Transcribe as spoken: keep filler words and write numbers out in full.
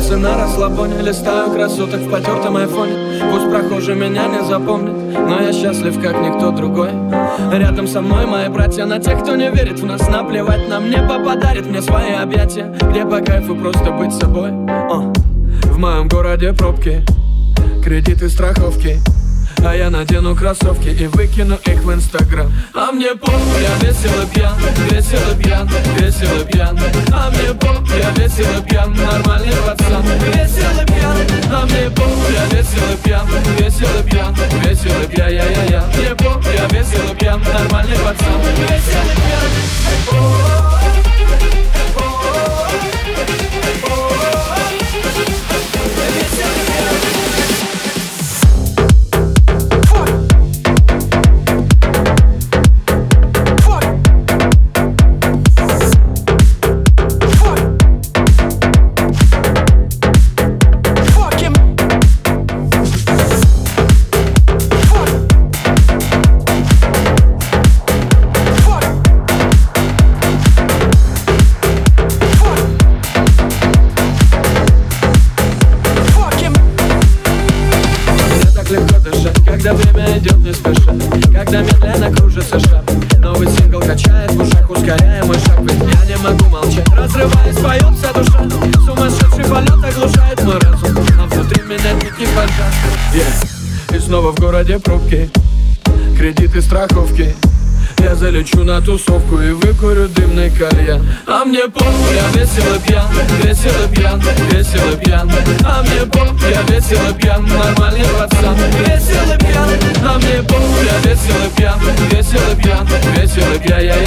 Волосы на расслабоне, листаю красоток в потертом айфоне. Пусть прохожий меня не запомнит, но я счастлив, как никто другой. Рядом со мной мои братья, на тех, кто не верит в нас, наплевать нам. Небо подарит мне свои объятия, где по кайфу просто быть собой. О. В моем городе пробки, кредиты, страховки, а я надену кроссовки и выкину их в Инстаграм. А мне похуй, я весел и пьян, весел и пьян, весел и пьян. А мне похуй, я весел и пьян, нормальный пацан. Весел и пьян, а мне похуй, я весел и пьян, весел и пьян, весел и пьян, я я я. Мне похуй, я весел и пьян, нормальный пацан. Весел и пьян. Когда время идет не спеша, когда медленно кружится шаг, новый сингл качает в ушах, ускоряя мой шаг. Ведь я не могу молчать, разрываясь, поется душа. Сумасшедший полет оглушает мой разум, а внутри меня дикий пожар. yeah. И снова в городе пробки, кредиты, страховки. Я залечу на тусовку и выкурю дымный кальян. А мне похуй, я весел и пьян, весел и пьян, весел и пьян. А мне похуй, я весел и пьян, нормальный пацан. Весел и пьян, а мне похуй, я весел и пьян, весел и пьян, весел и пьян, я